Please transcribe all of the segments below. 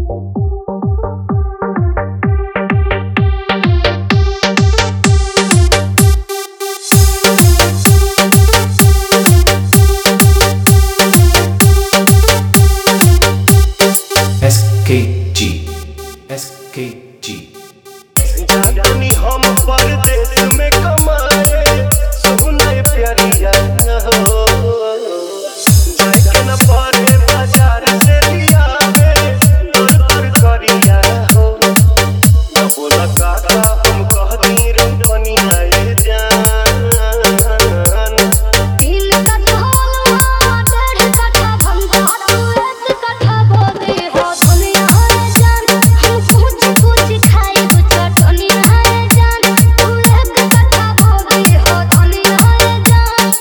SKG SKG जानी हम परदेश में कमाए सोना प्यारिया हो जाके न पड़े बाजार से लियावे तर करिया हो बोला काका हम कह दी रे बनिया ये जान दिल का ढोलवा डेढ़ कट्ठा भंगार एक कट्ठा बोले हो दुनिया है जान हम कुछ खाए कुछ दुनिया है जान तू एक कट्ठा बोले हो दुनिया है जान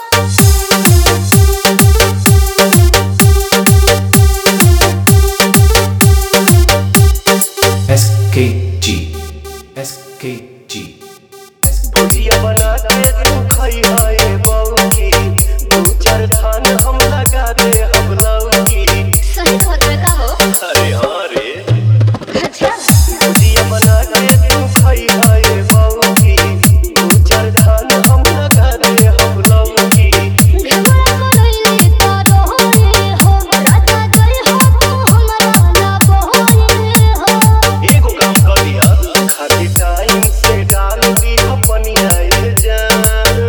SKG SKG भुजिया बना के तू खाई हाय बहू की दो चार थान हम लगा दे हम लौकी सही खबर का हो अरे हाँ रे अच्छा भुजिया बना के तू खाई हाय बहू की दो चार थान हम लगा दे हम लौकी घबरा करैले तो रोने हो राजा जय हो तू हमरा ना बोले हो एगो काम कर दिया खाली टाइम से डाल दी अपनिया ये जान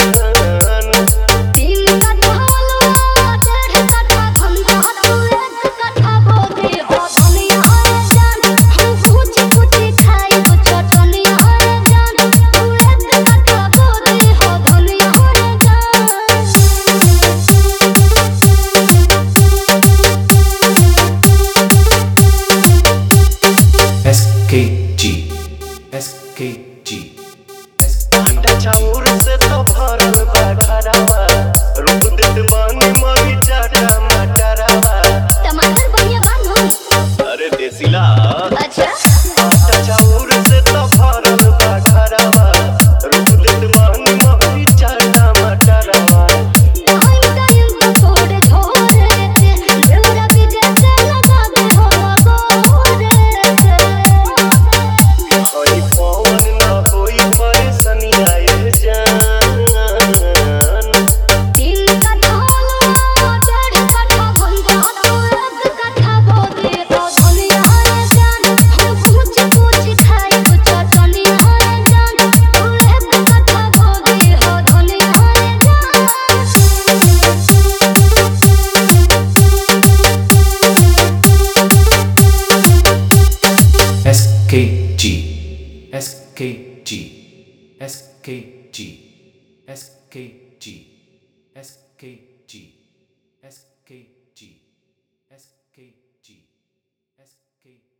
दिल का ढोलवा डेढ़ कट्ठा भंगार एक कट्ठा बोले हो दुनिया है जान हम कुछ खाए कुछ दुनिया है जान तू एक कट्ठा बोले हो दुनिया है जान SKG SKG अंडा चाउर से तो भरल बा घरवा रूप देत बानी मरी चाटा मटरवा टमाटर बढ़िया बानो अरे देसीला अच्छा अंडा चाउर से तो भरल बा घरवा रूप देत बानी मरी चाटा मटरवा टाइम तो थोड़े झोरे देवरा बीजे से लगा दे हो गोरे होई पवन ना होई परेशानिया ये जान दिल का ढोलवा डेढ़ कट्ठा भंगार एक कट्ठा बोले हो दुनिया है जान हम कुछ खाए कुछ दुनिया है जान तू एक कट्ठा बोले हो दुनिया है जान SKG SKG SKG SKG SKG SKG SKG SKG